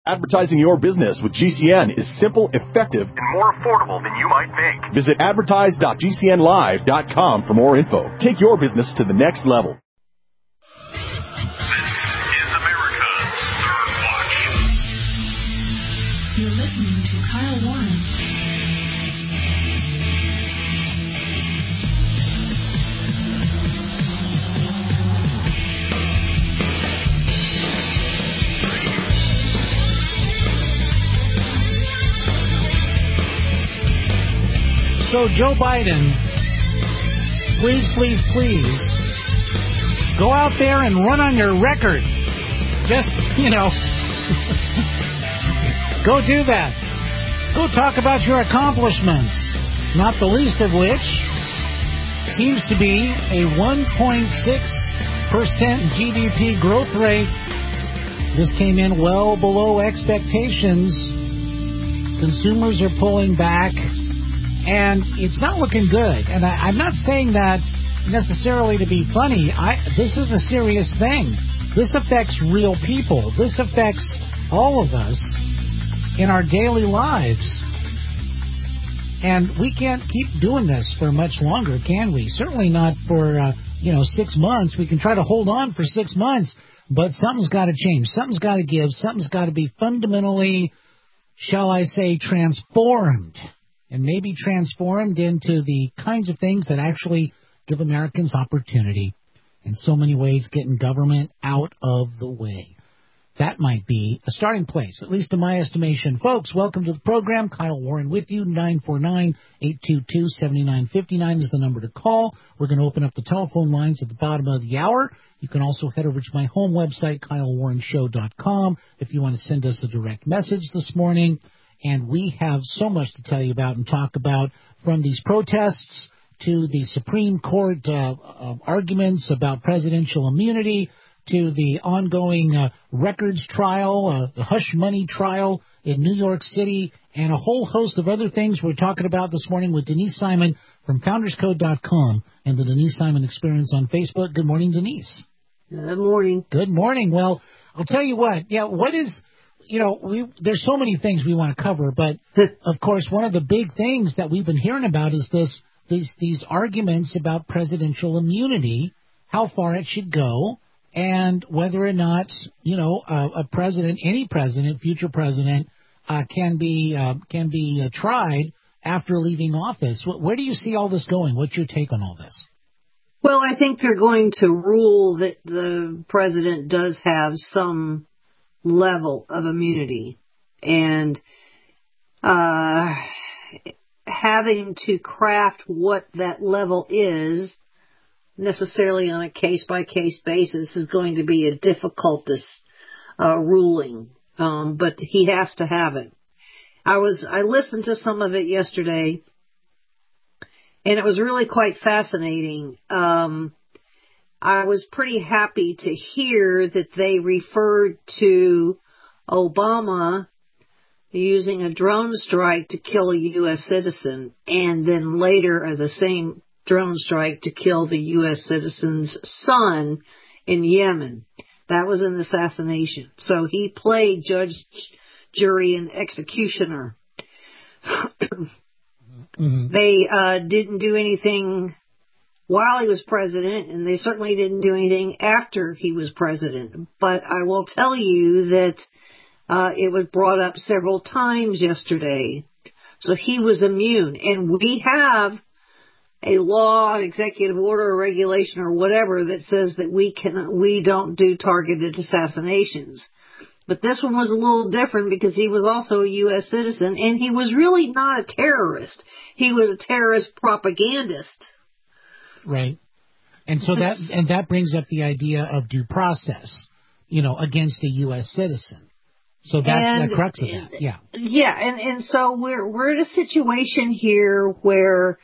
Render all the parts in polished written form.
Advertising your business with GCN is simple, effective, and more affordable than you might think. Visit advertise.gcnlive.com for more info. Take your business to the next level. This is America's Third Watch. You're listening to Kyle Warren. So, Joe Biden, please, go out there and run on your record. Just, go do that. Go talk about your accomplishments, not the least of which seems to be a 1.6% GDP growth rate. This came in well below expectations. Consumers are pulling back. And it's not looking good. And I'm not saying that necessarily to be funny. This is a serious thing. This affects real people. This affects all of us in our daily lives. And we can't keep doing this for much longer, can we? Certainly not for, 6 months. We can try to hold on for 6 months, but something's got to change. Something's got to give. Something's got to be fundamentally, shall I say, transformed. And maybe transformed into the kinds of things that actually give Americans opportunity. In so many ways, getting government out of the way. That might be a starting place, at least in my estimation. Folks, welcome to the program. Kyle Warren with you. 949-822-7959 is the number to call. We're going to open up the telephone lines at the bottom of the hour. You can also head over to my home website, KyleWarrenShow.com, if you want to send us a direct message this morning. And we have so much to tell you about and talk about, from these protests to the Supreme Court arguments about presidential immunity to the ongoing records trial, the hush money trial in New York City, and a whole host of other things we're talking about this morning with Denise Simon from FoundersCode.com and the Denise Simon Experience on Facebook. Good morning, Denise. Good morning. Good morning. Well, I'll tell you what. Yeah, what is... there's so many things we want to cover, but of course, one of the big things that we've been hearing about is these arguments about presidential immunity, how far it should go, and whether or not, a president, any president, future president, can be tried after leaving office. Where do you see all this going? What's your take on all this? Well, I think they're going to rule that the president does have some level of immunity, and having to craft what that level is necessarily on a case-by-case basis is going to be a difficult ruling, but he has to have it. I listened to some of it yesterday, and it was really quite fascinating. I was pretty happy to hear that they referred to Obama using a drone strike to kill a U.S. citizen, and then later the same drone strike to kill the U.S. citizen's son in Yemen. That was an assassination. So he played judge, jury, and executioner. They didn't do anything while he was president, and they certainly didn't do anything after he was president. But I will tell you that it was brought up several times yesterday. So he was immune. And we have a law, an executive order, a regulation, or whatever that says that we don't do targeted assassinations. But this one was a little different because he was also a U.S. citizen, and he was really not a terrorist. He was a terrorist propagandist. Right. And so that brings up the idea of due process, against a U.S. citizen. So that's the crux of that. Yeah. Yeah. And so we're in a situation here where,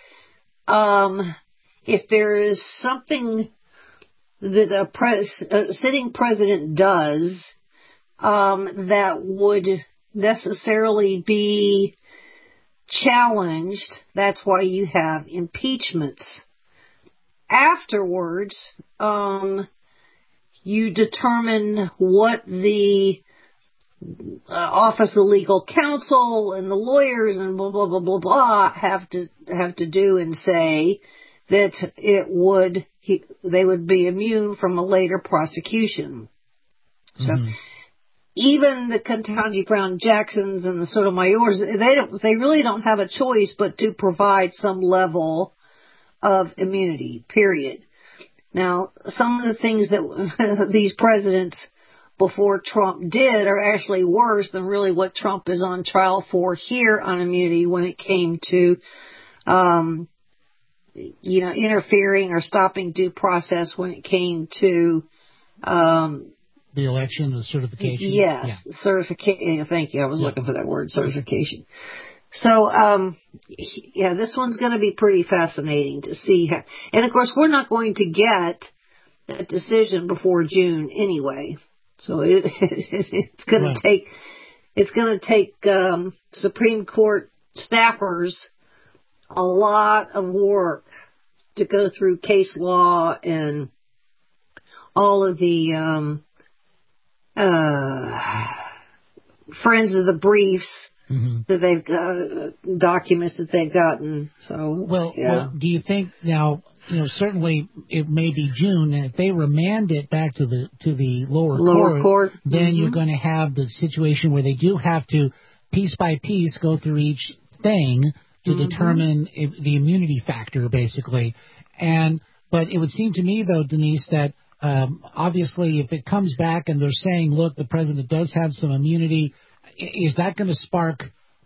if there is something that a sitting president does, that would necessarily be challenged, that's why you have impeachments. Afterwards, you determine what the Office of Legal Counsel and the lawyers and blah, blah, blah, blah, blah have to do and say that they would be immune from a later prosecution. So even the Ketanji Brown Jacksons and the Sotomayors, they really don't have a choice but to provide some level of immunity, period. Now, some of the things that these presidents before Trump did are actually worse than really what Trump is on trial for here on immunity when it came to, interfering or stopping due process when it came to, the election, the certification. Yes, yeah. Certification. Thank you. I was looking for that word, certification. So, this one's going to be pretty fascinating to see. And of course, we're not going to get that decision before June anyway. So it's going to take Supreme Court staffers a lot of work to go through case law and all of the friends of the briefs that they've documents that they've gotten. So well, do you think now? Certainly it may be June, and if they remand it back to the lower court, then you're going to have the situation where they do have to piece by piece go through each thing to determine the immunity factor, basically. But it would seem to me, though, Denise, that obviously if it comes back and they're saying, look, the president does have some immunity, is that going to spark?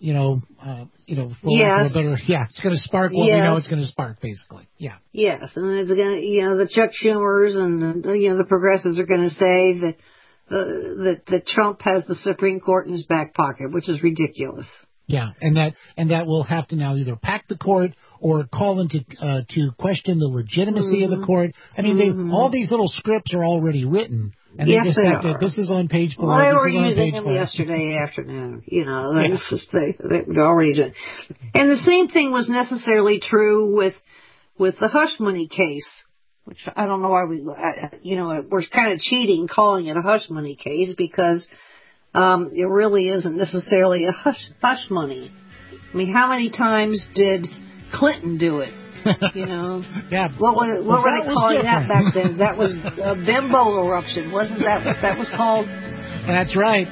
Yes. It's going to spark what we know it's going to spark, basically. Yeah. Yes, and it's going to, the Chuck Schumers and the progressives are going to say that Trump has the Supreme Court in his back pocket, which is ridiculous. Yeah, and that will have to now either pack the court or call into to question the legitimacy of the court. I mean, all these little scripts are already written. And they just have to, this is on page 4. Well, they were using them yesterday afternoon. They're already doing. And the same thing was necessarily true with the hush money case, which I don't know why we're kind of cheating calling it a hush money case because it really isn't necessarily a hush money. I mean, how many times did Clinton do it? Yeah. What were they calling that back then? That was a bimbo eruption, wasn't that what that was called? That's right.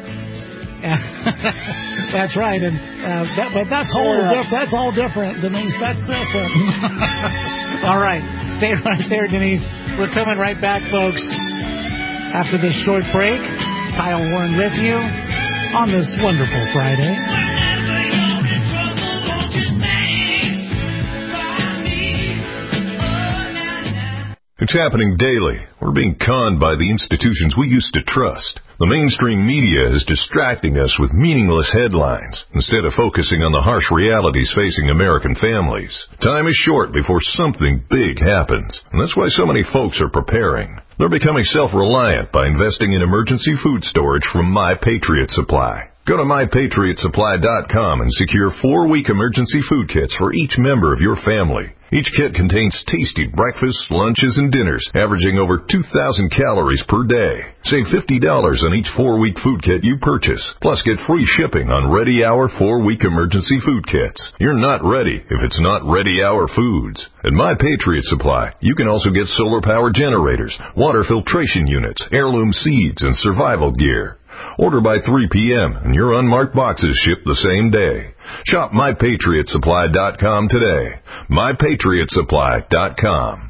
That's right, and but that's all different, Denise. That's different. All right, stay right there, Denise. We're coming right back, folks. After this short break, Kyle Warren with you on this wonderful Friday. It's happening daily. We're being conned by the institutions we used to trust. The mainstream media is distracting us with meaningless headlines instead of focusing on the harsh realities facing American families. Time is short before something big happens, and that's why so many folks are preparing. They're becoming self-reliant by investing in emergency food storage from My Patriot Supply. Go to MyPatriotSupply.com and secure 4-week emergency food kits for each member of your family. Each kit contains tasty breakfasts, lunches, and dinners, averaging over 2,000 calories per day. Save $50 on each 4-week food kit you purchase. Plus, get free shipping on Ready Hour 4-week emergency food kits. You're not ready if it's not Ready Hour foods. At My Patriot Supply, you can also get solar power generators, water filtration units, heirloom seeds, and survival gear. Order by 3 p.m. and your unmarked boxes ship the same day. Shop MyPatriotSupply.com today. MyPatriotSupply.com.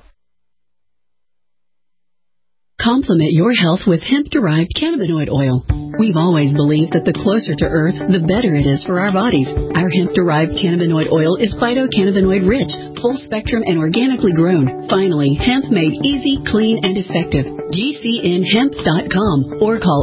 Complement your health with hemp-derived cannabinoid oil. We've always believed that the closer to Earth, the better it is for our bodies. Our hemp-derived cannabinoid oil is phytocannabinoid-rich, full-spectrum, and organically grown. Finally, hemp made easy, clean, and effective. GCNhemp.com or call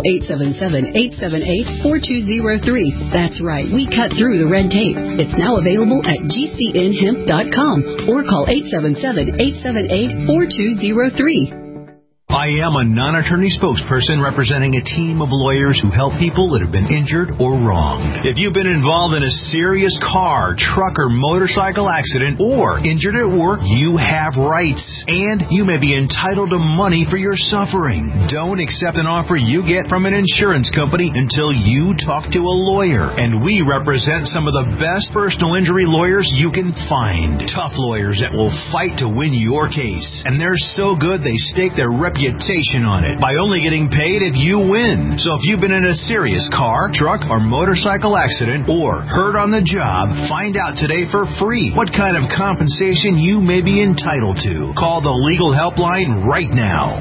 877-878-4203. That's right, we cut through the red tape. It's now available at GCNhemp.com or call 877-878-4203. I am a non-attorney spokesperson representing a team of lawyers who help people that have been injured or wronged. If you've been involved in a serious car, truck, or motorcycle accident or injured at work, you have rights, and you may be entitled to money for your suffering. Don't accept an offer you get from an insurance company until you talk to a lawyer, and we represent some of the best personal injury lawyers you can find. Tough lawyers that will fight to win your case, and they're so good they stake their reputation on it by only getting paid if you win. So if you've been in a serious car, truck, or motorcycle accident or hurt on the job, find out today for free what kind of compensation you may be entitled to. Call the legal helpline right now.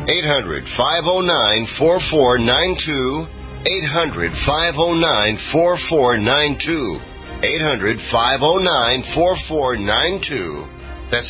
800-509-4492. 800-509-4492. 800-509-4492. That's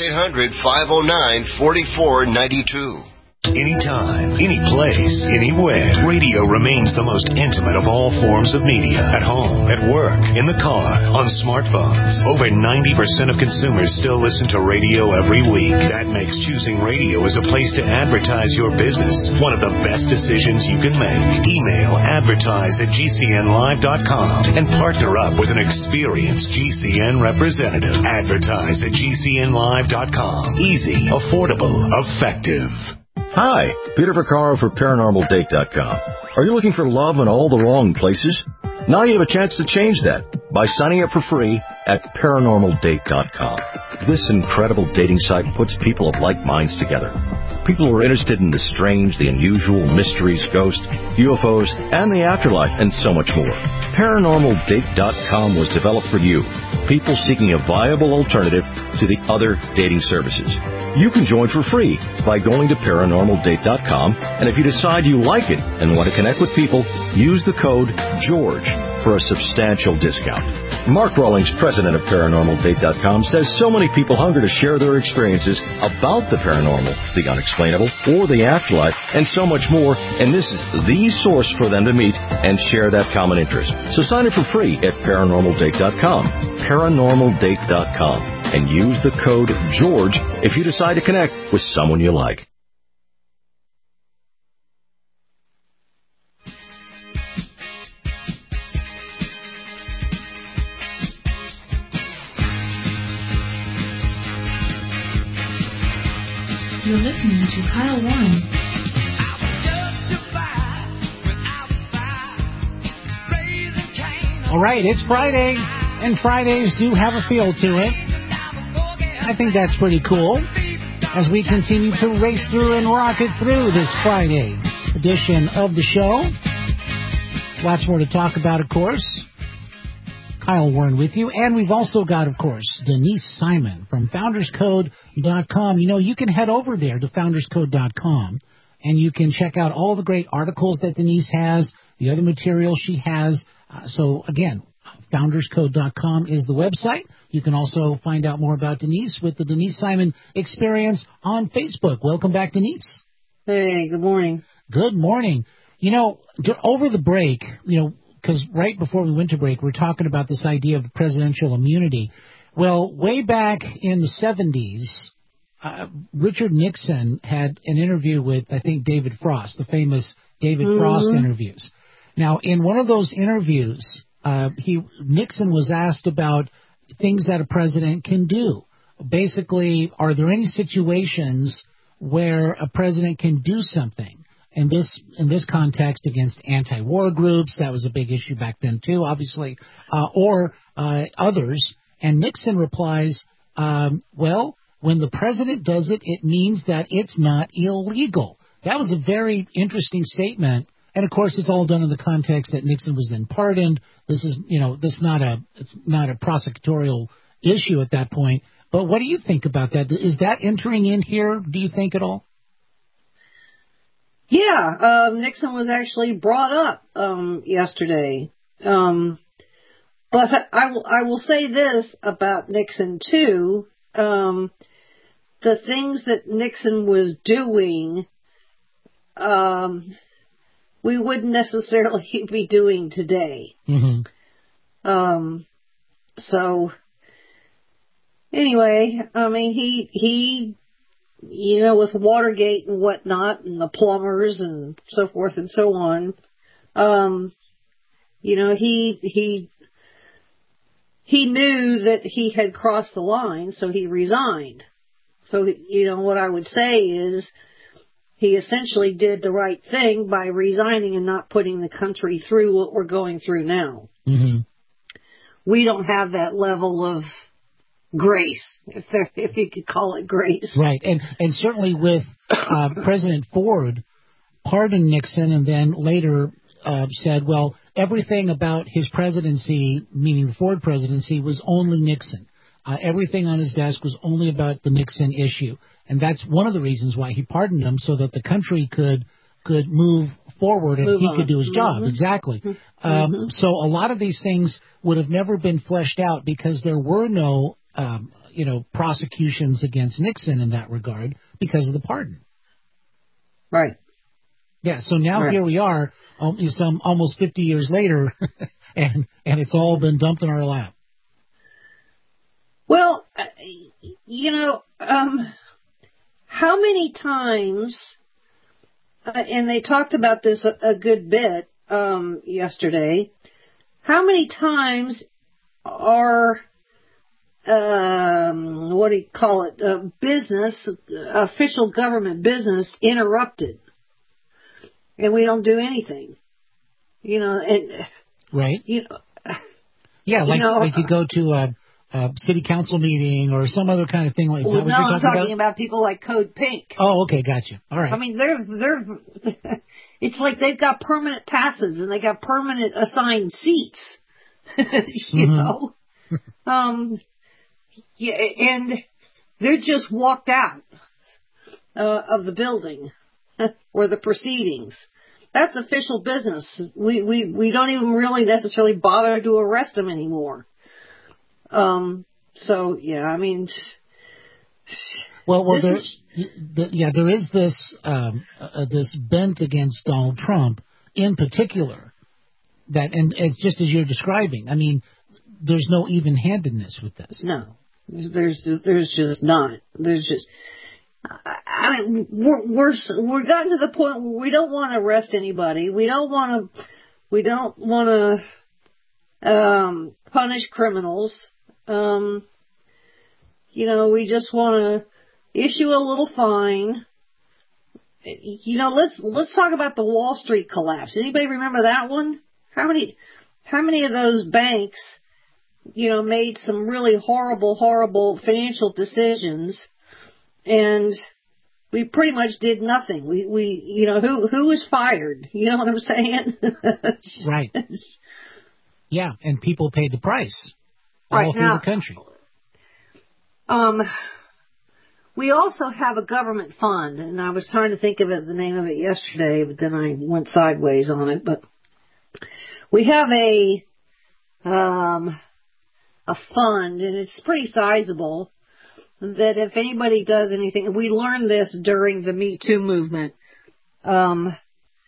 800-509-4492. Anytime, any place, anywhere. Radio remains the most intimate of all forms of media. At home, at work, in the car, on smartphones. Over 90% of consumers still listen to radio every week. That makes choosing radio as a place to advertise your business one of the best decisions you can make. Email advertise@gcnlive.com and partner up with an experienced GCN representative. Advertise@gcnlive.com. Easy, affordable, effective. Hi, Peter Vaccaro for ParanormalDate.com. Are you looking for love in all the wrong places? Now you have a chance to change that by signing up for free at ParanormalDate.com. This incredible dating site puts people of like minds together. People who are interested in the strange, the unusual, mysteries, ghosts, UFOs, and the afterlife, and so much more. ParanormalDate.com was developed for you, people seeking a viable alternative to the other dating services. You can join for free by going to ParanormalDate.com, and if you decide you like it and want to connect with people, use the code GEORGE for a substantial discount. Mark Rawlings, president of ParanormalDate.com, says so many people hunger to share their experiences about the paranormal, the unexplainable, or the afterlife, and so much more, and this is the source for them to meet and share that common interest. So sign up for free at ParanormalDate.com, ParanormalDate.com, and use the code GEORGE if you decide to connect with someone you like. You're listening to Kyle Warren. All right, it's Friday, and Fridays do have a feel to it. I think that's pretty cool as we continue to race through and rock it through this Friday edition of the show. Lots more to talk about, of course. Kyle Warren with you. And we've also got, of course, Denise Simon from FoundersCode.com. You know, you can head over there to FoundersCode.com and you can check out all the great articles that Denise has, the other material she has. So, again, FoundersCode.com is the website. You can also find out more about Denise with the Denise Simon Experience on Facebook. Welcome back, Denise. Hey, good morning. Good morning. You know, over the break, you know, because right before we went to break, we're talking about this idea of presidential immunity. Well, way back in the 70s, Richard Nixon had an interview with, I think, David Frost, the famous David Frost interviews. Now, in one of those interviews, Nixon was asked about things that a president can do. Basically, are there any situations where a president can do something? In this context, against anti-war groups, that was a big issue back then too, obviously, or others. And Nixon replies, well, when the president does it, it means that it's not illegal. That was a very interesting statement. And of course, it's all done in the context that Nixon was then pardoned. This is, you know, it's not a prosecutorial issue at that point. But what do you think about that? Is that entering in here, do you think, at all? Yeah, Nixon was actually brought up yesterday. But I will say this about Nixon, too. The things that Nixon was doing, we wouldn't necessarily be doing today. So, anyway, I mean, he with Watergate and whatnot, and the plumbers and so forth and so on, he knew that he had crossed the line, so he resigned. So, what I would say is he essentially did the right thing by resigning and not putting the country through what we're going through now. Mm-hmm. We don't have that level of grace, if you could call it grace. Right, and certainly with President Ford pardoned Nixon and then later said, well, everything about his presidency, meaning the Ford presidency, was only Nixon. Everything on his desk was only about the Nixon issue. And that's one of the reasons why he pardoned him, so that the country could move forward and he could do his job. Exactly. So a lot of these things would have never been fleshed out because there were no, prosecutions against Nixon in that regard because of the pardon. Right. Yeah, so now here we are, some almost 50 years later, and it's all been dumped in our lap. Well, how many times, and they talked about this a good bit yesterday, how many times are, official government business interrupted? And we don't do anything, right? Like you go to a city council meeting or some other kind of thing like that. Well, no, I'm talking about people like Code Pink. Oh, okay, gotcha. All right. I mean, they're it's like they've got permanent passes and they got permanent assigned seats, you know. Yeah, and they're just walked out of the building or the proceedings. That's official business. We don't even really necessarily bother to arrest them anymore. So yeah, I mean, there is this this bent against Donald Trump in particular, and just as you're describing, I mean, there's no even-handedness with this. No, there's just not. There's just. I mean, we're gotten to the point where we don't want to arrest anybody. We don't want to punish criminals. We just want to issue a little fine. Let's talk about the Wall Street collapse. Anybody remember that one? How many of those banks, made some really horrible financial decisions, and we pretty much did nothing. Who was fired? You know what I'm saying? Right. Yeah, and people paid the price all through the country. We also have a government fund, and I was trying to think of the name of it yesterday, but then I went sideways on it. But we have a fund, and it's pretty sizable, that if anybody does anything, we learned this during the Me Too movement, that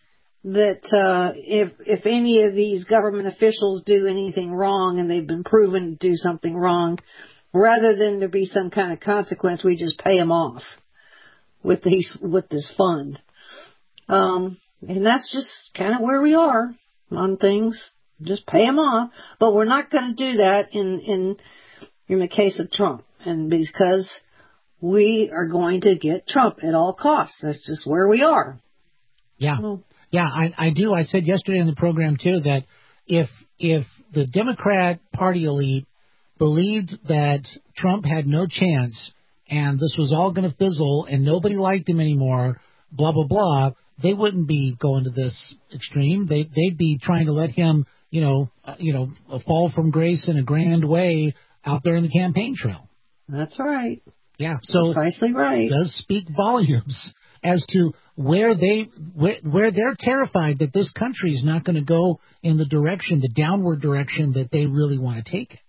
if any of these government officials do anything wrong and they've been proven to do something wrong, rather than there be some kind of consequence, we just pay them off with this fund. And that's just kind of where we are on things. Just pay them off. But we're not going to do that in the case of Trump. And because we are going to get Trump at all costs. That's just where we are. Yeah. Yeah, I do. I said yesterday on the program, too, that if the Democrat Party elite believed that Trump had no chance and this was all going to fizzle and nobody liked him anymore, blah, blah, blah, they wouldn't be going to this extreme. They'd be trying to let him, fall from grace in a grand way out there in the campaign trail. That's right. Yeah, so precisely right. It does speak volumes as to where they're terrified that this country is not going to go in the downward direction that they really want to take it.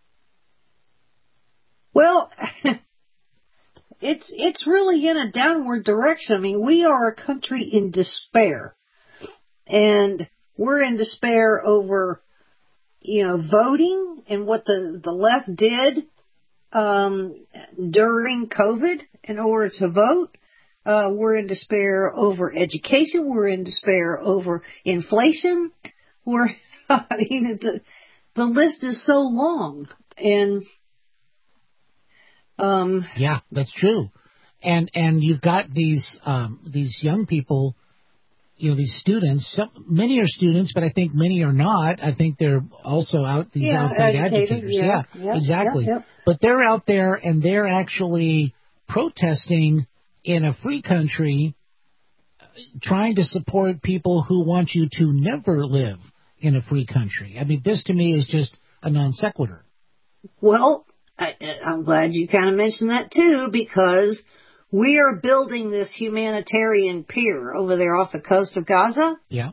Well, it's really in a downward direction. I mean, we are a country in despair, and we're in despair over, voting and what the left did. during COVID in order to vote. We're in despair over education. We're in despair over inflation. The list is so long. And yeah, that's true. And you've got these young people, these students. Many are students, but I think many are not. I think they're also outside educators. Yeah, exactly. Yeah. But they're out there and they're actually protesting in a free country, trying to support people who want you to never live in a free country. I mean, this to me is just a non sequitur. Well, I'm glad you kind of mentioned that too, because we are building this humanitarian pier over there off the coast of Gaza. Yeah.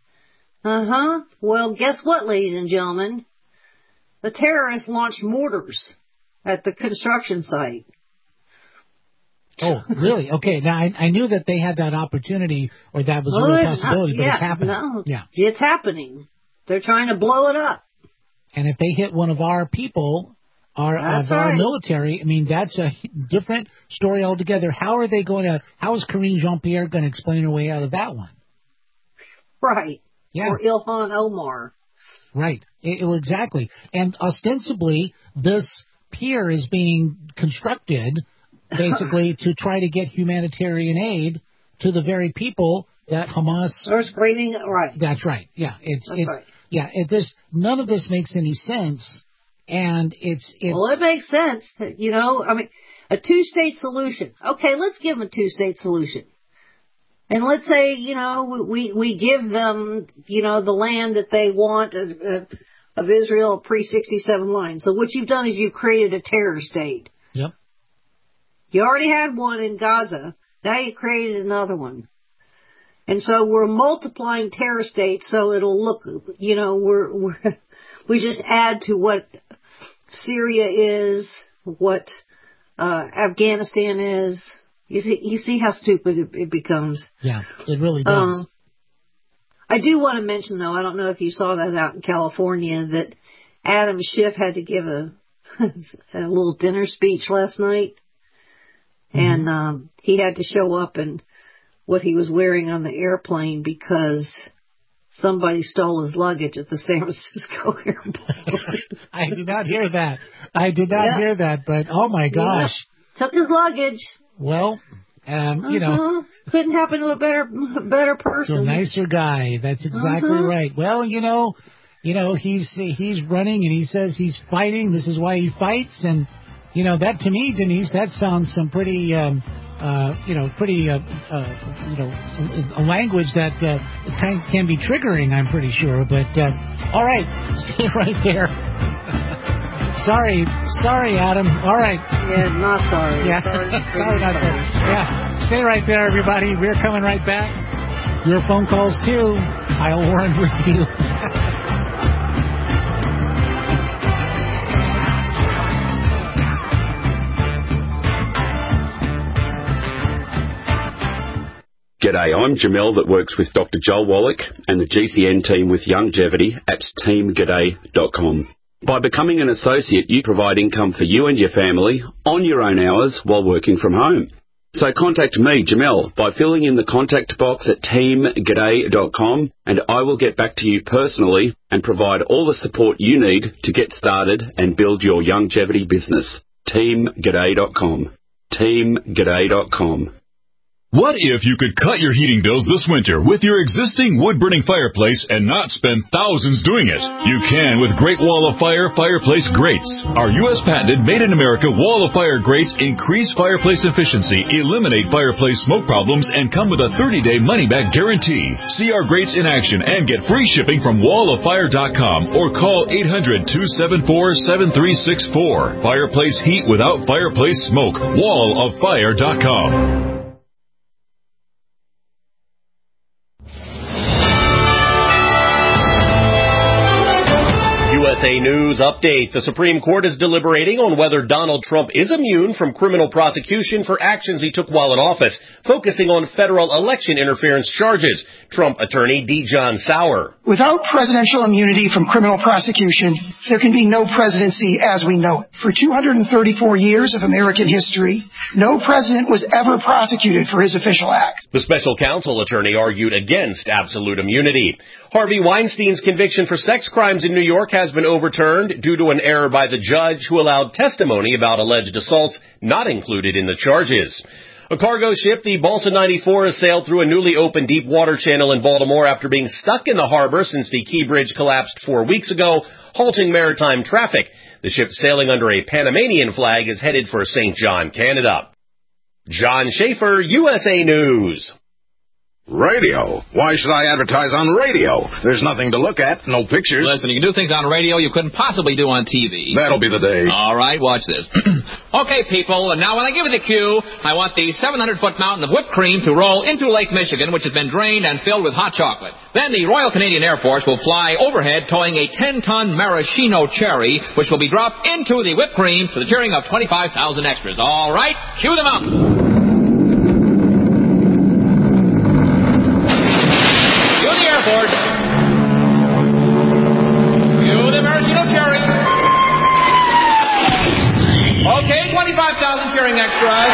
Well, guess what, ladies and gentlemen? The terrorists launched mortars at the construction site. Oh, really? Okay. Now, I knew that they had that opportunity, or that was a real possibility, but it's happening. No, it's happening. They're trying to blow it up. And if they hit one of our people, our military, I mean, that's a different story altogether. How is Karine Jean-Pierre going to explain her way out of that one? Right. Yeah. Or Ilhan Omar. Right. Exactly. And ostensibly, this pier is being constructed basically to try to get humanitarian aid to the very people that Hamas are screaming. Right. That's right. Yeah. None of this makes any sense, and it's. Well, it makes sense. A two-state solution. Okay, let's give them a two-state solution, and let's say we give them the land that they want of Israel pre-67 line. So what you've done is you've created a terror state. Yep. You already had one in Gaza. Now you created another one. And so we're multiplying terror states so it'll look, we just add to what Syria is, what Afghanistan is. You see how stupid it becomes. Yeah, it really does. I do want to mention, though, I don't know if you saw that out in California, that Adam Schiff had to give a little dinner speech last night. And he had to show up in what he was wearing on the airplane because somebody stole his luggage at the San Francisco airport. I did not hear that. Hear that, but oh my gosh. Yeah. Took his luggage. Well, couldn't happen to a better person. To a nicer guy. That's exactly right. Well, he's running and he says he's fighting. This is why he fights. And, that to me, Denise, that sounds some pretty, a language that can be triggering, I'm pretty sure. But, all right, stay right there. Sorry, Adam. All right. Yeah, not sorry. Yeah, sorry, not sorry. Yeah, stay right there, everybody. We're coming right back. Your phone calls, too. Kyle Warren with you. G'day, I'm Jamel that works with Dr. Joel Wallach and the GCN team with Longevity at teamg'day.com. By becoming an associate, you provide income for you and your family on your own hours while working from home. So contact me, Jamel, by filling in the contact box at teamg'day.com, and I will get back to you personally and provide all the support you need to get started and build your longevity business. teamg'day.com. teamg'day.com. What if you could cut your heating bills this winter with your existing wood-burning fireplace and not spend thousands doing it? You can with Great Wall of Fire fireplace grates. Our U.S. patented made-in-America Wall of Fire grates increase fireplace efficiency, eliminate fireplace smoke problems, and come with a 30-day money-back guarantee. See our grates in action and get free shipping from walloffire.com or call 800-274-7364. Fireplace heat without fireplace smoke. walloffire.com. USA News Update. The Supreme Court is deliberating on whether Donald Trump is immune from criminal prosecution for actions he took while in office, focusing on federal election interference charges. Trump attorney D. John Sauer. Without presidential immunity from criminal prosecution, there can be no presidency as we know it. For 234 years of American history, no president was ever prosecuted for his official acts. The special counsel attorney argued against absolute immunity. Harvey Weinstein's conviction for sex crimes in New York has been overturned due to an error by the judge who allowed testimony about alleged assaults not included in the charges. A cargo ship, the Balsa 94, has sailed through a newly opened deep water channel in Baltimore after being stuck in the harbor since the Key Bridge collapsed 4 weeks ago, halting maritime traffic. The ship, sailing under a Panamanian flag, is headed for St. John, Canada. John Schaefer, USA News. Radio? Why should I advertise on radio? There's nothing to look at, no pictures. Listen, you can do things on radio you couldn't possibly do on TV. That'll be the day. All right, watch this. Okay, people, and now when I give you the cue, I want the 700-foot mountain of whipped cream to roll into Lake Michigan, which has been drained and filled with hot chocolate. Then the Royal Canadian Air Force will fly overhead towing a 10-ton maraschino cherry, which will be dropped into the whipped cream for the cheering of 25,000 extras. All right, cue the mountain. Okay, 25,000 cheering extras.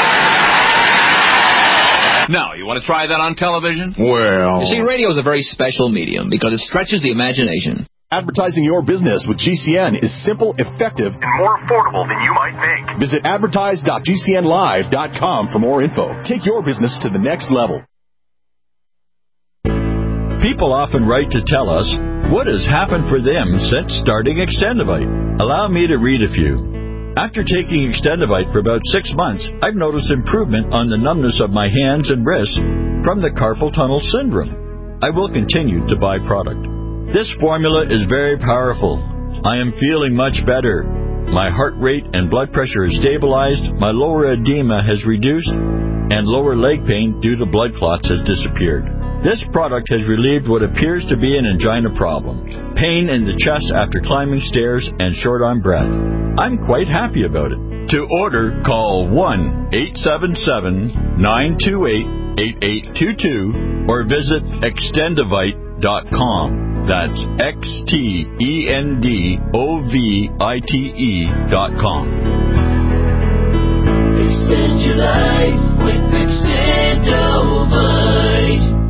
Now, you want to try that on television? Well... You see, radio is a very special medium because it stretches the imagination. Advertising your business with GCN is simple, effective, and more affordable than you might think. Visit advertise.gcnlive.com for more info. Take your business to the next level. People often write to tell us what has happened for them since starting Extendivite. Allow me to read a few. After taking Extendivite for about 6 months, I've noticed improvement on the numbness of my hands and wrists from the carpal tunnel syndrome. I will continue to buy product. This formula is very powerful. I am feeling much better. My heart rate and blood pressure is stabilized, my lower edema has reduced, and lower leg pain due to blood clots has disappeared. This product has relieved what appears to be an angina problem, pain in the chest after climbing stairs, and short on breath. I'm quite happy about it. To order, call 1-877-928-8822 or visit Extendivite.com. That's XTENDOVITE.com. Extend your life with Extendivite.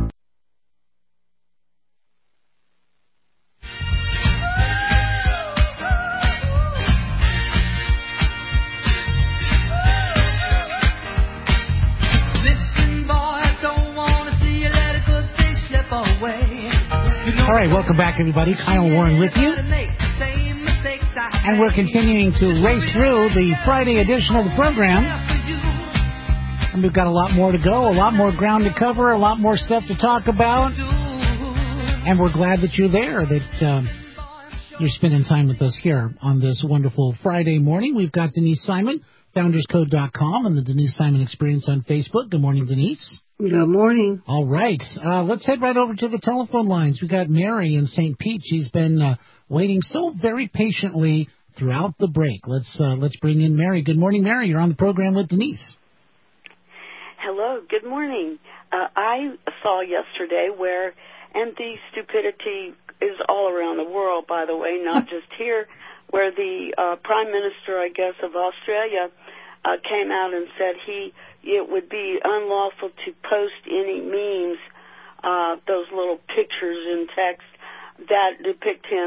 All right, welcome back, everybody. Kyle Warren with you. And we're continuing to race through the Friday edition of the program. And we've got a lot more to go, a lot more ground to cover, a lot more stuff to talk about. And we're glad that you're there, that you're spending time with us here on this wonderful Friday morning. We've got Denise Simon, founderscode.com, and the Denise Simon Experience on Facebook. Good morning, Denise. Good morning. All right. Let's head right over to the telephone lines. We got Mary in St. Pete. She's been waiting so very patiently throughout the break. Let's bring in Mary. Good morning, Mary. You're on the program with Denise. Hello. Good morning. I saw yesterday where, and the stupidity is all around the world, by the way, not just here, where the Prime Minister, I guess, of Australia came out and said it would be unlawful to post any memes, those little pictures in text that depict him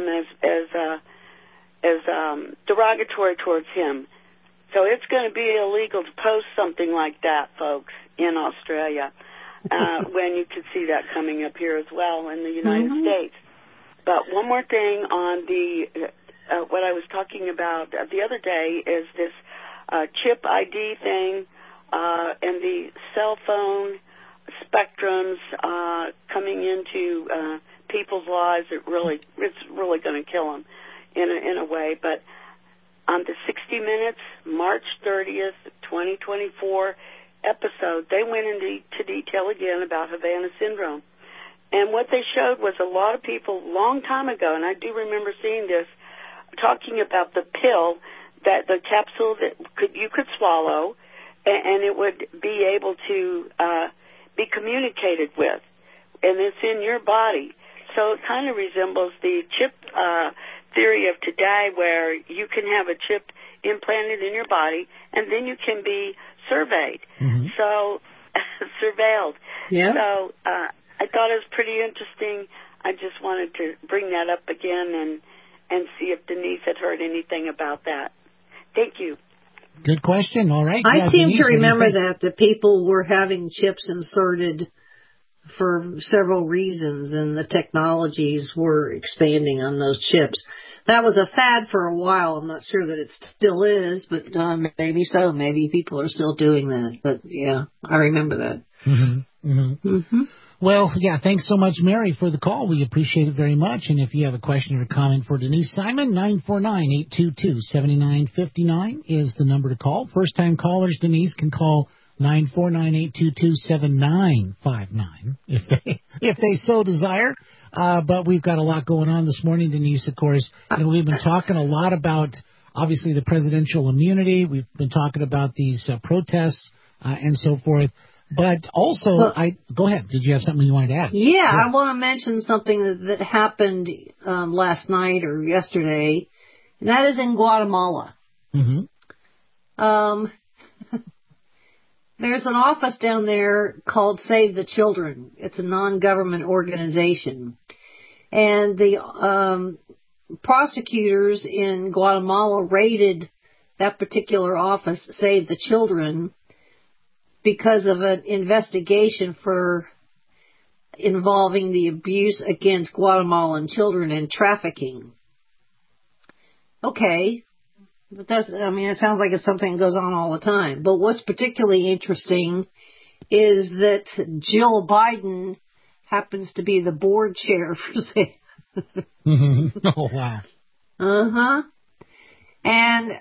as derogatory towards him. So it's going to be illegal to post something like that, folks, in Australia, when you could see that coming up here as well in the United States. But one more thing on the what I was talking about the other day is this chip ID thing. And the cell phone spectrums coming into people's lives, it's really going to kill them in a way. But on the 60 Minutes, March 30th, 2024 episode, they went into detail again about Havana syndrome. And what they showed was a lot of people, long time ago, and I do remember seeing this, talking about the pill, that the capsule that you could swallow, and it would be able to be communicated with, and it's in your body. So it kind of resembles the chip theory of today, where you can have a chip implanted in your body, and then you can be surveyed. Mm-hmm. So, surveilled. Yeah. So, I thought it was pretty interesting. I just wanted to bring that up again and see if Denise had heard anything about that. Thank you. Good question. All right. I seem Denise, to remember that people were having chips inserted for several reasons, and the technologies were expanding on those chips. That was a fad for a while. I'm not sure that it still is, but maybe so. Maybe people are still doing that. But, yeah, I remember that. Mm-hmm. Mm-hmm. Mm-hmm. Well, yeah, thanks so much, Mary, for the call. We appreciate it very much. And if you have a question or comment for Denise Simon, 949-822-7959 is the number to call. First-time callers, Denise, can call 949-822-7959 if they so desire. But we've got a lot going on this morning, Denise, of course. And we've been talking a lot about, obviously, the presidential immunity. We've been talking about these protests and so forth. But also, go ahead. Did you have something you wanted to add? Yeah, I want to mention something that happened last night or yesterday, and that is in Guatemala. Mm-hmm. There's an office down there called Save the Children. It's a non-government organization. And the prosecutors in Guatemala raided that particular office, Save the Children, because of an investigation for involving the abuse against Guatemalan children and trafficking. Okay. But it sounds like it's something that goes on all the time. But what's particularly interesting is that Jill Biden happens to be the board chair for Oh, wow. Uh-huh. And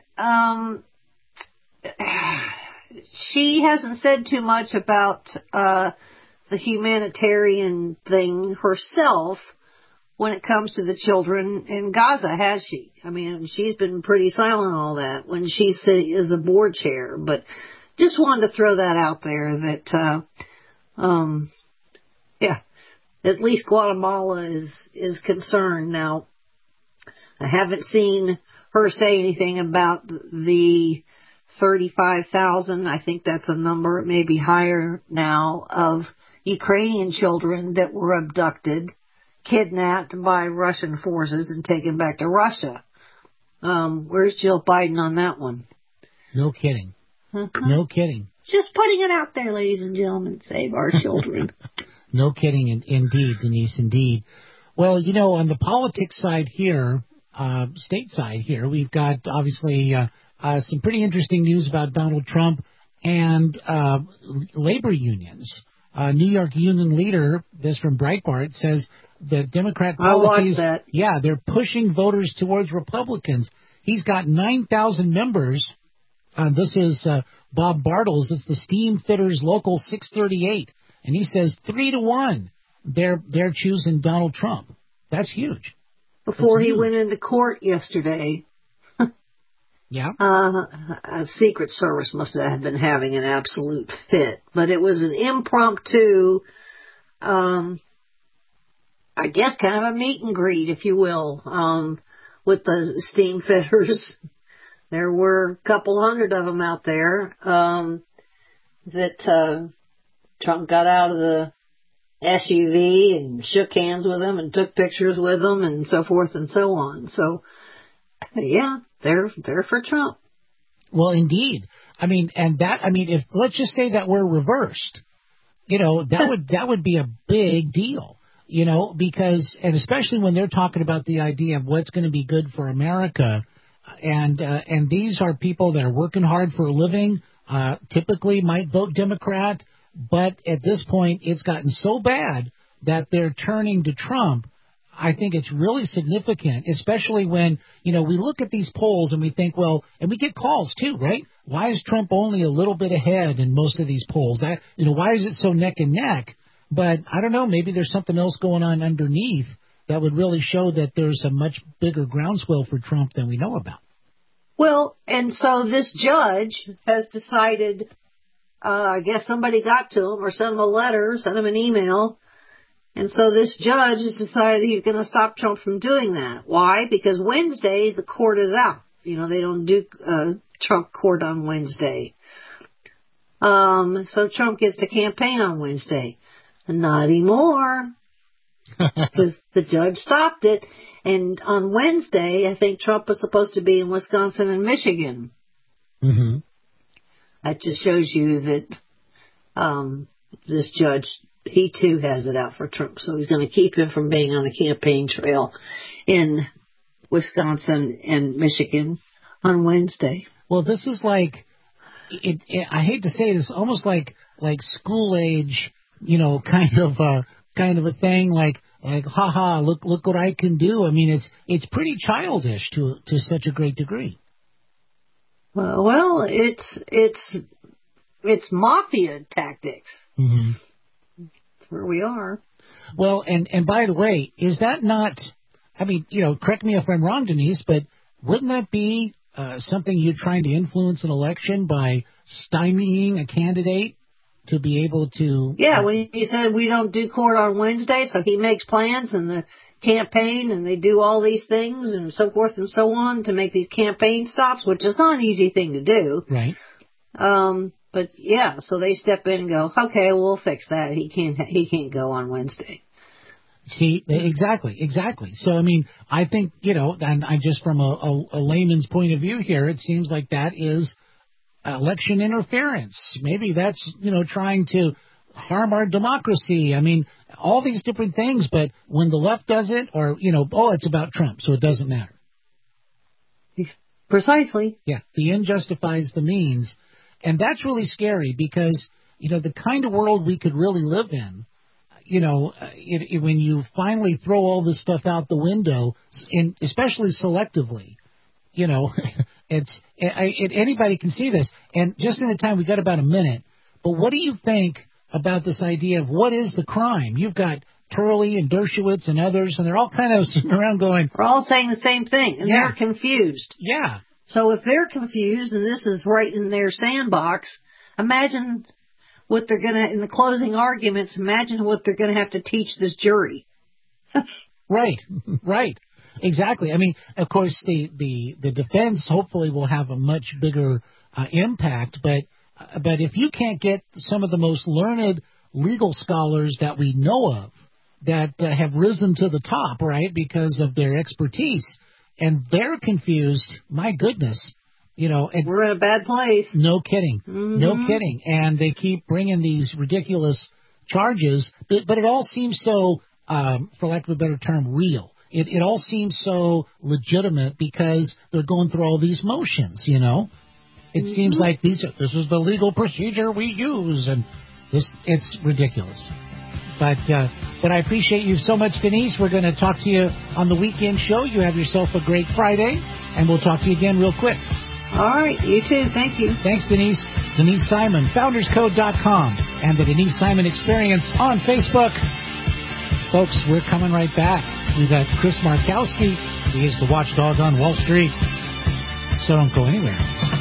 she hasn't said too much about the humanitarian thing herself when it comes to the children in Gaza, has she? I mean, she's been pretty silent on all that when she is a board chair. But just wanted to throw that out there that, at least Guatemala is concerned. Now, I haven't seen her say anything about the 35,000, I think that's a number, it may be higher now, of Ukrainian children that were abducted, kidnapped by Russian forces and taken back to Russia. Where's Jill Biden on that one? No kidding. No kidding. Just putting it out there, ladies and gentlemen. Save our children. No kidding, indeed, Denise, indeed. Well, on the politics side here, stateside here, we've got obviously some pretty interesting news about Donald Trump and labor unions. New York union leader, this from Breitbart, says that Democrat policies, they're pushing voters towards Republicans. He's got 9,000 members. This is Bob Bartles. It's the Steam Fitters Local 638. And he says 3-1, they're choosing Donald Trump. That's huge. Before he went into court yesterday, Secret Service must have been having an absolute fit. But it was an impromptu, I guess kind of a meet and greet, if you will, with the steam fitters. There were a couple hundred of them out there that Trump got out of the SUV and shook hands with them and took pictures with them and so forth and so on. So, yeah, they're for Trump. Well, indeed. If let's just say that we're reversed, that would be a big deal, because, and especially when they're talking about the idea of what's going to be good for America. And these are people that are working hard for a living, typically might vote Democrat, but at this point it's gotten so bad that they're turning to Trump. I think it's really significant, especially when, we look at these polls and we think, well, and we get calls too, right? Why is Trump only a little bit ahead in most of these polls? Why is it so neck and neck? But I don't know, maybe there's something else going on underneath that would really show that there's a much bigger groundswell for Trump than we know about. Well, and so this judge has decided, I guess somebody got to him or sent him a letter, sent him an email, and so this judge has decided he's going to stop Trump from doing that. Why? Because Wednesday the court is out. You know, they don't do Trump court on Wednesday. So Trump gets to campaign on Wednesday. Not anymore. Because the judge stopped it. And on Wednesday, I think Trump was supposed to be in Wisconsin and Michigan. Mm-hmm. That just shows you that this judge, he too has it out for Trump. So he's going to keep him from being on the campaign trail in Wisconsin and Michigan on Wednesday. Well, this is like, I hate to say this, almost like school age, you know, kind of a thing, like haha, look what I can do. I mean, it's pretty childish to such a great degree. Well, it's mafia tactics. Mm-hmm. That's where we are. Well, and by the way, is that not? I mean, you know, correct me if I'm wrong, Denise, but wouldn't that be something you're trying to influence an election by stymieing a candidate to be able to... Yeah, when you said we don't do court on Wednesday, so he makes plans and the campaign, and they do all these things and so forth and so on to make these campaign stops, which is not an easy thing to do. Right. But yeah, so they step in and go, okay, we'll fix that. He can't go on Wednesday. See, exactly. So, I mean, I think, you know, and I just from a layman's point of view here, it seems like that is election interference. Maybe that's, you know, trying to harm our democracy. I mean, all these different things, but when the left does it, or, you know, it's about Trump, so it doesn't matter. Precisely. Yeah, the end justifies the means. And that's really scary because, you know, the kind of world we could really live in, you know, when you finally throw all this stuff out the window, and especially selectively, you know, anybody can see this. And just in the time, we got about a minute. But what do you think about this idea of what is the crime? You've got Turley and Dershowitz and others, and they're all kind of sitting around going... We're all saying the same thing, and they're confused. Yeah. So if they're confused, and this is right in their sandbox, imagine what they're going to, in the closing arguments, imagine what they're going to have to teach this jury. Right. Exactly. I mean, of course, the defense hopefully will have a much bigger impact, but if you can't get some of the most learned legal scholars that we know of that have risen to the top, right, because of their expertise, and they're confused, my goodness, you know. We're in a bad place. No kidding. Mm-hmm. No kidding. And they keep bringing these ridiculous charges, but it all seems so, for lack of a better term, real. It all seems so legitimate because they're going through all these motions, you know. It seems like this is the legal procedure we use, and it's ridiculous. But I appreciate you so much, Denise. We're going to talk to you on the weekend show. You have yourself a great Friday, and we'll talk to you again real quick. All right, you too. Thank you. Thanks, Denise. Denise Simon, FoundersCode.com, and the Denise Simon Experience on Facebook. Folks, we're coming right back. We've got Chris Markowski. He is the watchdog on Wall Street. So don't go anywhere.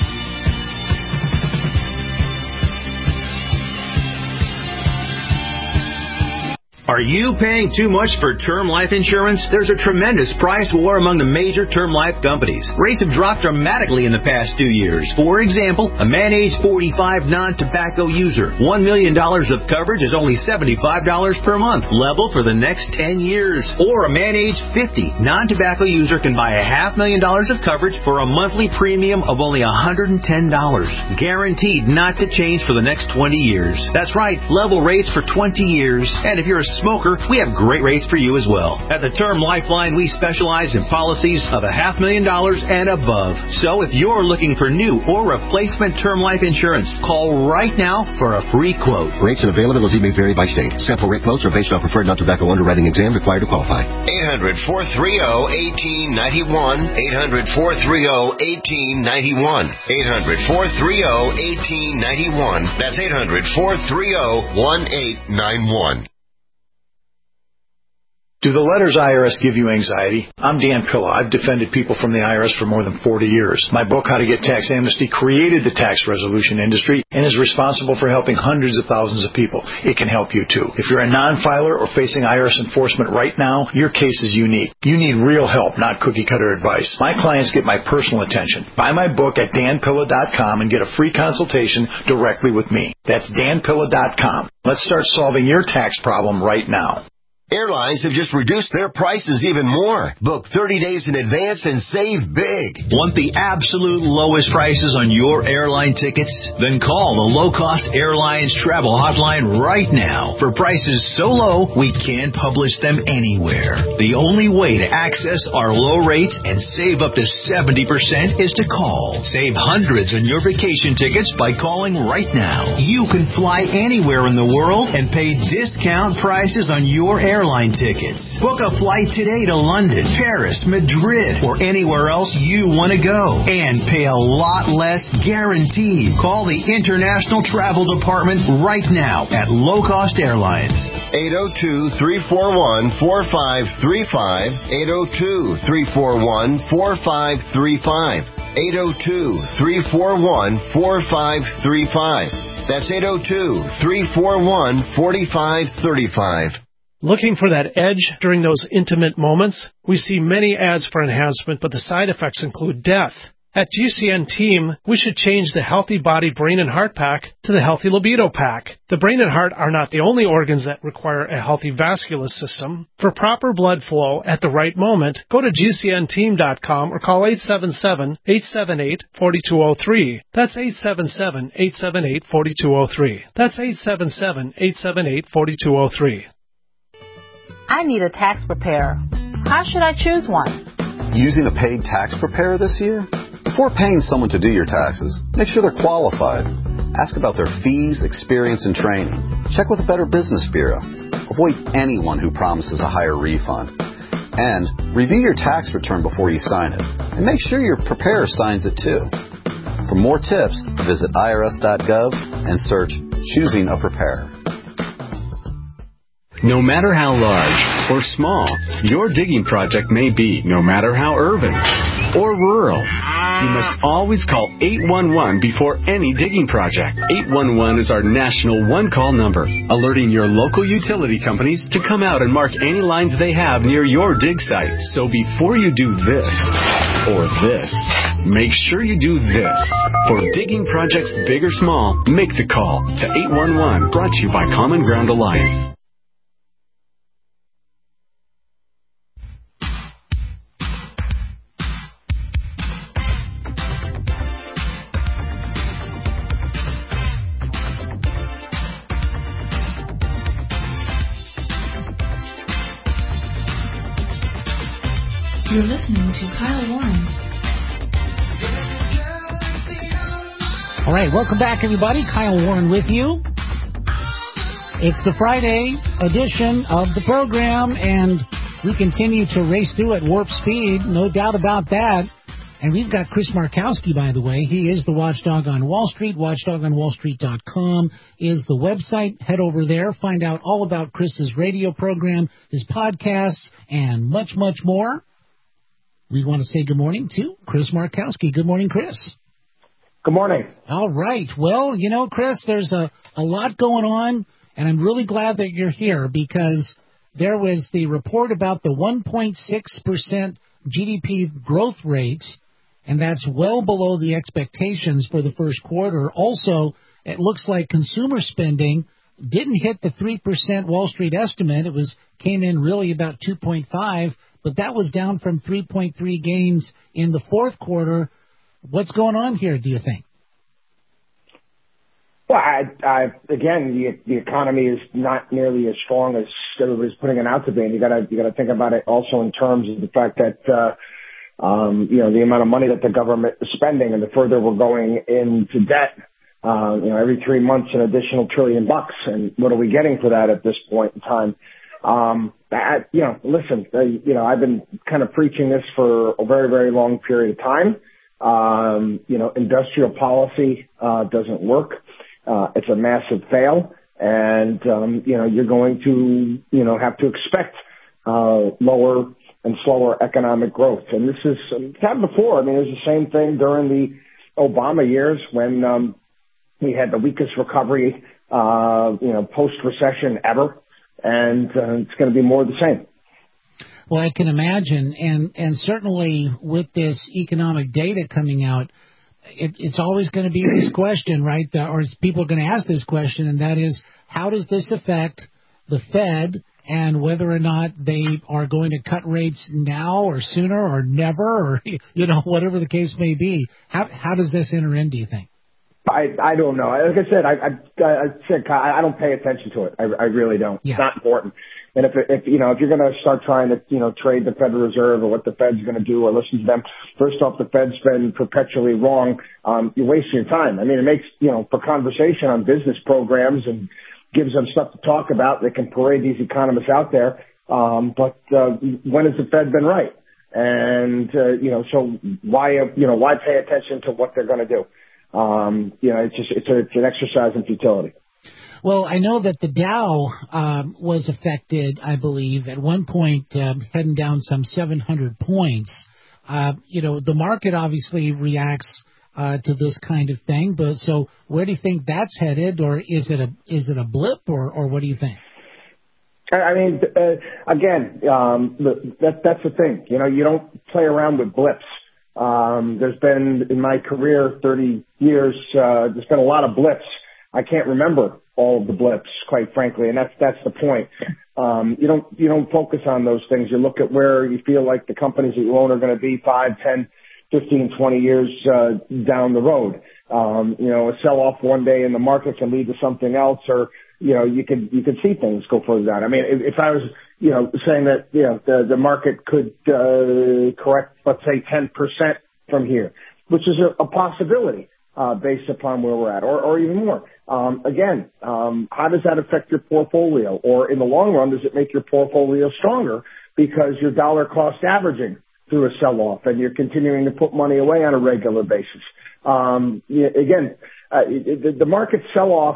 Are you paying too much for term life insurance? There's a tremendous price war among the major term life companies. Rates have dropped dramatically in the past 2 years. For example, a man age 45 non-tobacco user, $1 million of coverage is only $75 per month, level for the next 10 years. Or a man age 50 non-tobacco user can buy $500,000 of coverage for a monthly premium of only $110, guaranteed not to change for the next 20 years. That's right, level rates for 20 years. And if you're a smoker, we have great rates for you as well. At the Term Lifeline, we specialize in policies of $500,000 and above. So if you're looking for new or replacement term life insurance, call right now for a free quote. Rates and availability may vary by state. Sample rate quotes are based on preferred non-tobacco underwriting exam required to qualify. 800-430-1891. 800-430-1891. 800-430-1891. That's 800-430-1891. Do the letters IRS give you anxiety? I'm Dan Pilla. I've defended people from the IRS for more than 40 years. My book, How to Get Tax Amnesty, created the tax resolution industry and is responsible for helping hundreds of thousands of people. It can help you too. If you're a non-filer or facing IRS enforcement right now, your case is unique. You need real help, not cookie-cutter advice. My clients get my personal attention. Buy my book at danpilla.com and get a free consultation directly with me. That's danpilla.com. Let's start solving your tax problem right now. Airlines have just reduced their prices even more. Book 30 days in advance and save big. Want the absolute lowest prices on your airline tickets? Then call the Low Cost Airlines Travel Hotline right now. For prices so low, we can't publish them anywhere. The only way to access our low rates and save up to 70% is to call. Save hundreds on your vacation tickets by calling right now. You can fly anywhere in the world and pay discount prices on your airline tickets. Book a flight today to London, Paris, Madrid, or anywhere else you want to go. And pay a lot less guaranteed. Call the International Travel Department right now at Low Cost Airlines. 802-341-4535. 802-341-4535. 802-341-4535. That's 802-341-4535. Looking for that edge during those intimate moments? We see many ads for enhancement, but the side effects include death. At GCN Team, we should change the Healthy Body, Brain, and Heart Pack to the Healthy Libido Pack. The brain and heart are not the only organs that require a healthy vascular system. For proper blood flow at the right moment, go to GCNteam.com or call 877-878-4203. That's 877-878-4203. That's 877-878-4203. I need a tax preparer. How should I choose one? Using a paid tax preparer this year? Before paying someone to do your taxes, make sure they're qualified. Ask about their fees, experience, and training. Check with a Better Business Bureau. Avoid anyone who promises a higher refund. And review your tax return before you sign it. And make sure your preparer signs it too. For more tips, visit irs.gov and search Choosing a Preparer. No matter how large or small your digging project may be, no matter how urban or rural, you must always call 811 before any digging project. 811 is our national one-call number, alerting your local utility companies to come out and mark any lines they have near your dig site. So before you do this or this, make sure you do this. For digging projects big or small, make the call to 811, brought to you by Common Ground Alliance. You're listening to Kyle Warren. All right, welcome back, everybody. Kyle Warren with you. It's the Friday edition of the program, and we continue to race through at warp speed, no doubt about that. And we've got Chris Markowski, by the way. He is the Watchdog on Wall Street. WatchDogOnWallStreet.com is the website. Head over there. Find out all about Chris's radio program, his podcasts, and much, much more. We want to say good morning to Chris Markowski. Good morning, Chris. Good morning. All right. Well, you know, Chris, there's a lot going on, and I'm really glad that you're here because there was the report about the 1.6% GDP growth rate, and that's well below the expectations for the first quarter. Also, it looks like consumer spending didn't hit the 3% Wall Street estimate. It came in really about 2.5%. But that was down from 3.3 gains in the fourth quarter. What's going on here, do you think? Well, again, the economy is not nearly as strong as everybody's putting it out to be, and you got to think about it also in terms of the fact that the amount of money that the government is spending, and the further we're going into debt, every 3 months an additional $1 trillion, and what are we getting for that at this point in time? Listen, I've been kind of preaching this for a very, very long period of time. Industrial policy doesn't work. It's a massive fail. And, you're going to, have to expect lower and slower economic growth. And this is happened before. I mean, it was the same thing during the Obama years when we had the weakest recovery, post-recession ever. And it's going to be more of the same. Well, I can imagine. And certainly with this economic data coming out, it's always going to be this question, right? Or people are going to ask this question, and that is, how does this affect the Fed and whether or not they are going to cut rates now or sooner or never or, whatever the case may be? How does this enter in, do you think? I don't know. Like I said, I don't pay attention to it. I really don't. Yeah. It's not important. And if you're going to start trying to, trade the Federal Reserve or what the Fed's going to do or listen to them, first off, the Fed's been perpetually wrong. You're wasting your time. I mean, it makes, for conversation on business programs and gives them stuff to talk about. They can parade these economists out there. But when has the Fed been right? And, so why pay attention to what they're going to do? It's an exercise in futility. Well, I know that the Dow was affected, I believe, at one point heading down some 700 points. The market obviously reacts to this kind of thing, but so where do you think that's headed, or is it a blip, or what do you think? I mean, again, that's the thing. You don't play around with blips. There's been, in my career, 30 years, there's been a lot of blips. I can't remember all of the blips, quite frankly, and that's the point. You don't focus on those things. You look at where you feel like the companies that you own are going to be 5, 10, 15, 20 years down the road. A sell-off one day in the market can lead to something else, or you could see things go further down. I mean, if I was saying that the market could correct, let's say 10% from here, which is a possibility based upon where we're at, or even more. Again, how does that affect your portfolio? Or in the long run, does it make your portfolio stronger because you're dollar cost averaging through a sell-off and you're continuing to put money away on a regular basis? Again, the market sell-offs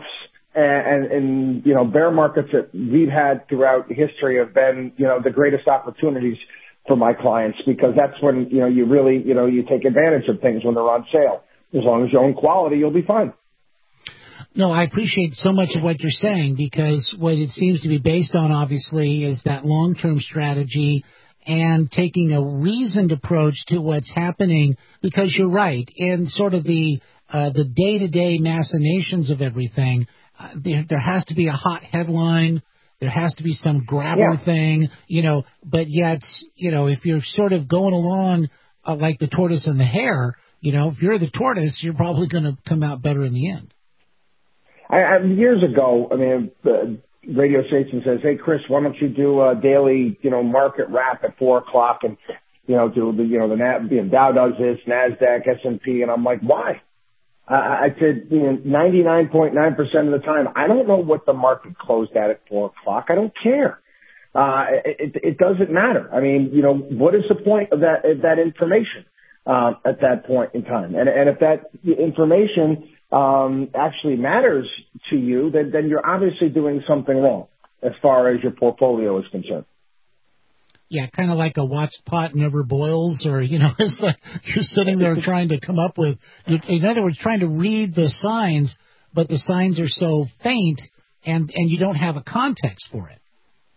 and bear markets that we've had throughout history have been, the greatest opportunities for my clients, because that's when, you really, you take advantage of things when they're on sale. As long as you own quality, you'll be fine. No, I appreciate so much of what you're saying, because what it seems to be based on, obviously, is that long-term strategy and taking a reasoned approach to what's happening, because you're right, in sort of the day-to-day machinations of everything, there has to be a hot headline, there has to be some grabber thing, but yet, if you're sort of going along like the tortoise and the hare, if you're the tortoise, you're probably going to come out better in the end. Years ago, radio station says, "Hey, Chris, why don't you do a daily, market wrap at 4:00 and, do the Dow does this, NASDAQ, S&P," and I'm like, why? I said, 99.9% of the time, I don't know what the market closed at 4:00. I don't care. It doesn't matter. I mean, what is the point of that information at that point in time? And if that information actually matters to you, then you're obviously doing something wrong as far as your portfolio is concerned. Yeah, kind of like a watched pot never boils, or, it's like you're sitting there trying to come up with, in other words, trying to read the signs, but the signs are so faint and you don't have a context for it.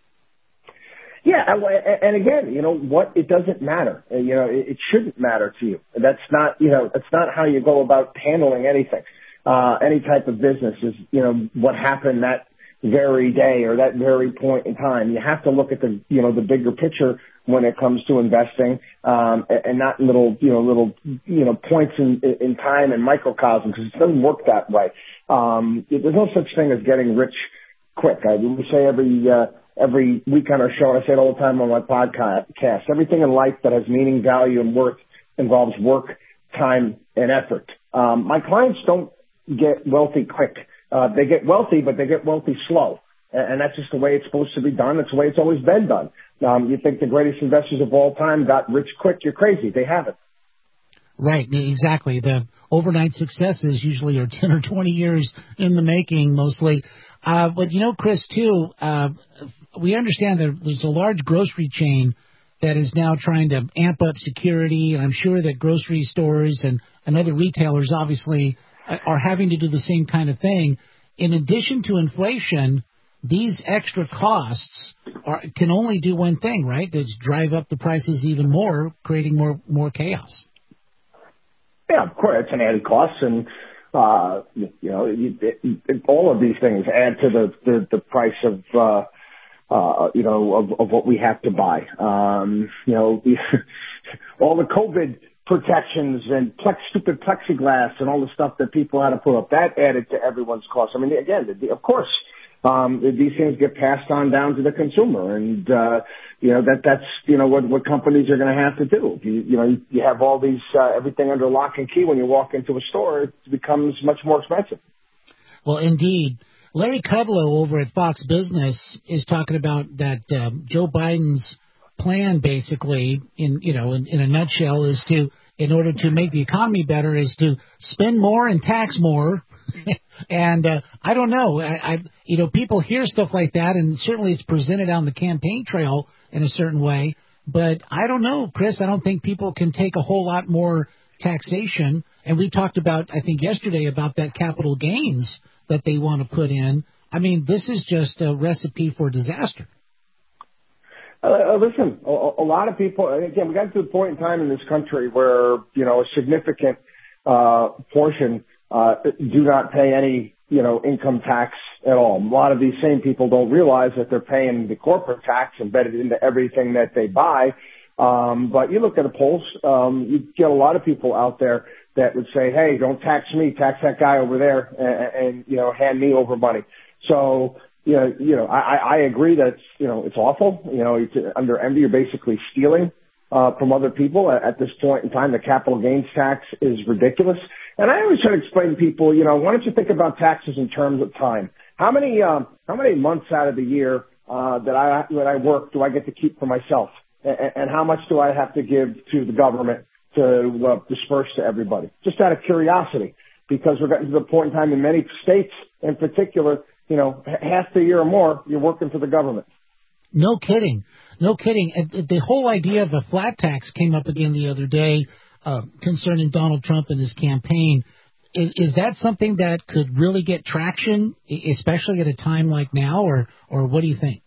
Yeah, and again, what? It doesn't matter. It shouldn't matter to you. That's not, that's not how you go about handling anything. Any type of business is, what happened that very day or that very point in time. You have to look at the bigger picture when it comes to investing, and not little points in time and microcosms, because it doesn't work that way. There's no such thing as getting rich quick. We say every week on our show, and I say it all the time on my podcast, everything in life that has meaning, value, and worth involves work, time, and effort. My clients don't get wealthy quick. They get wealthy, but they get wealthy slow. And that's just the way it's supposed to be done. That's the way it's always been done. You think the greatest investors of all time got rich quick? You're crazy. They haven't. Right, exactly. The overnight successes usually are 10 or 20 years in the making, mostly. But, Chris, too, we understand that there's a large grocery chain that is now trying to amp up security, and I'm sure that grocery stores and other retailers obviously are having to do the same kind of thing. In addition to inflation, these extra costs can only do one thing, right? That's drive up the prices even more, creating more chaos. Yeah, of course, it's an added cost, and all of these things add to the price of what we have to buy. All the COVID protections and stupid plexiglass and all the stuff that people had to put up, that added to everyone's cost. I mean, again, of course, these things get passed on down to the consumer, and that's what companies are going to have to do. You have all these everything under lock and key when you walk into a store, it becomes much more expensive. Well, indeed. Larry Kudlow over at Fox Business is talking about that Joe Biden's plan, basically, in a nutshell, is in order to make the economy better, is to spend more and tax more. And I don't know. People hear stuff like that, and certainly it's presented on the campaign trail in a certain way. But I don't know, Chris. I don't think people can take a whole lot more taxation. And we talked about, I think yesterday, about that capital gains that they want to put in. I mean, this is just a recipe for disaster. Listen, a lot of people, again, we got to the point in time in this country where, a significant portion do not pay any, income tax at all. A lot of these same people don't realize that they're paying the corporate tax embedded into everything that they buy. But you look at the polls, you get a lot of people out there that would say, hey, don't tax me, tax that guy over there and hand me over money. So, I agree that it's awful. Under Envy, you're basically stealing from other people. At this point in time, the capital gains tax is ridiculous. And I always try to explain to people, why don't you think about taxes in terms of time? How many months out of the year that I work do I get to keep for myself? And how much do I have to give to the government to disperse to everybody? Just out of curiosity, because we're getting to the point in time in many states in particular, half the year or more, you're working for the government. No kidding. No kidding. The whole idea of a flat tax came up again the other day concerning Donald Trump and his campaign. Is that something that could really get traction, especially at a time like now, or what do you think?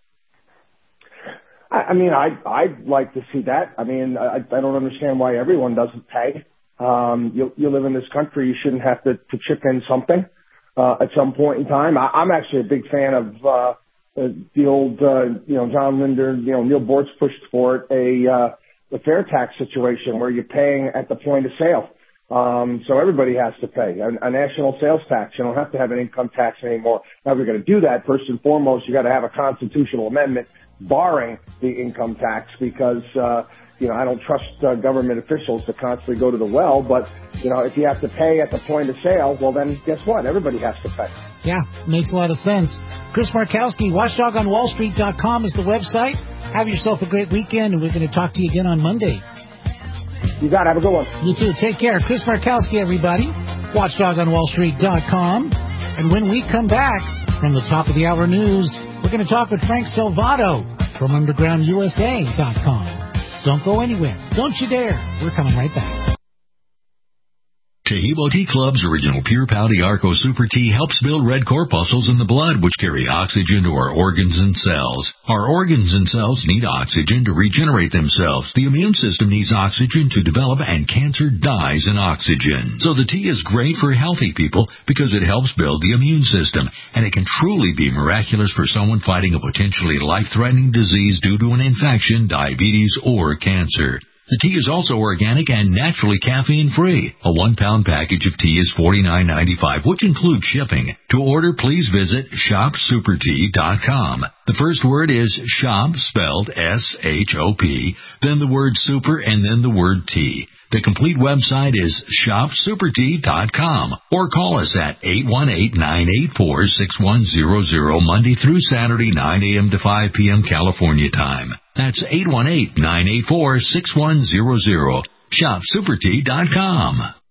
I mean, I'd like to see that. I mean, I don't understand why everyone doesn't pay. You live in this country, you shouldn't have to chip in something at some point in time. I'm actually a big fan of the old, John Linder, Neil Bortz pushed for it, a fair tax situation where you're paying at the point of sale. So everybody has to pay a national sales tax. You don't have to have an income tax anymore. Now, if you're going to do that, first and foremost, you got to have a constitutional amendment barring the income tax because, I don't trust government officials to constantly go to the well. But, if you have to pay at the point of sale, well, then guess what? Everybody has to pay. Yeah, makes a lot of sense. Chris Markowski, WatchDogOnWallStreet.com is the website. Have yourself a great weekend, and we're going to talk to you again on Monday. You got it. Have a good one. You too. Take care. Chris Markowski, everybody. WatchDogOnWallStreet.com. And when we come back from the top of the hour news, we're going to talk with Frank Salvato from UndergroundUSA.com. Don't go anywhere. Don't you dare. We're coming right back. Taheebo Tea Club's original Pure Pouty Arco Super Tea helps build red corpuscles in the blood, which carry oxygen to our organs and cells. Our organs and cells need oxygen to regenerate themselves. The immune system needs oxygen to develop, and cancer dies in oxygen. So the tea is great for healthy people because it helps build the immune system, and it can truly be miraculous for someone fighting a potentially life-threatening disease due to an infection, diabetes, or cancer. The tea is also organic and naturally caffeine-free. A 1-pound package of tea is $49.95, which includes shipping. To order, please visit ShopSuperTea.com. The first word is shop, spelled S-H-O-P, then the word super, and then the word tea. The complete website is ShopSuperTea.com, or call us at 818-984-6100, Monday through Saturday, 9 a.m. to 5 p.m. California time. That's 818-984-6100. ShopSuperTea.com.